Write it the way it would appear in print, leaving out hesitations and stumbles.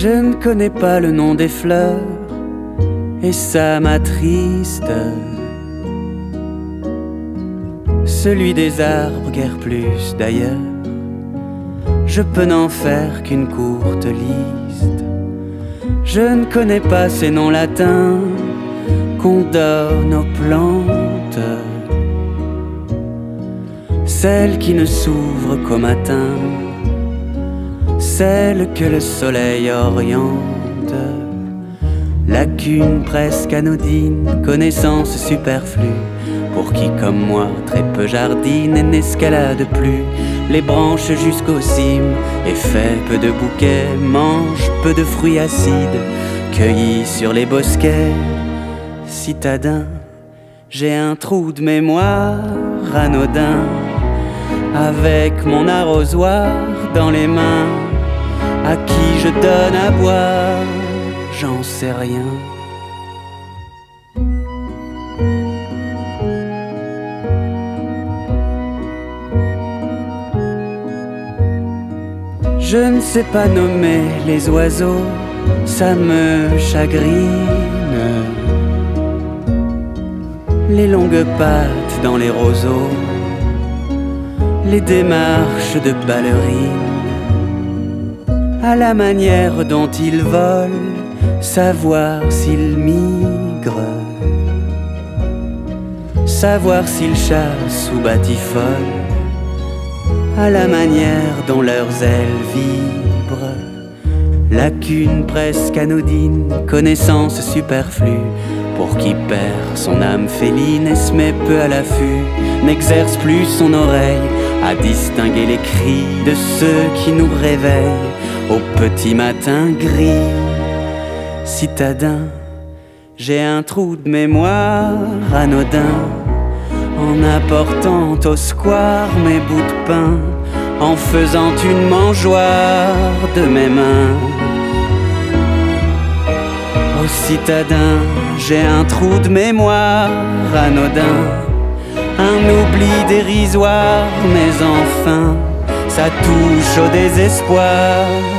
Je ne connais pas le nom des fleurs et ça m'attriste. Celui des arbres, guère plus d'ailleurs. Je peux n'en faire qu'une courte liste. Je ne connais pas ces noms latins qu'on donne aux plantes, celles qui ne s'ouvrent qu'au matin, celles que le soleil oriente. Lacune presque anodine, connaissance superflue, pour qui comme moi très peu jardine et n'escalade plus les branches jusqu'aux cimes, et fait peu de bouquets, mange peu de fruits acides, cueillis sur les bosquets citadins. J'ai un trou de mémoire anodin, avec mon arrosoir dans les mains. À qui je donne à boire, j'en sais rien. Je ne sais pas nommer les oiseaux, ça me chagrine. Les longues pattes dans les roseaux, les démarches de ballerines, à la manière dont ils volent, savoir s'ils migrent, savoir s'ils chassent ou batifolent, à la manière dont leurs ailes vibrent. Lacune presque anodine, connaissance superflue, pour qui perd son âme féline et se met peu à l'affût, n'exerce plus son oreille à distinguer les cris de ceux qui nous réveillent au petit matin gris. Citadin, j'ai un trou de mémoire anodin, en apportant au square mes bouts de pain, en faisant une mangeoire de mes mains. Ô citadin, j'ai un trou de mémoire anodin, un oubli dérisoire, mais enfin, ça touche au désespoir.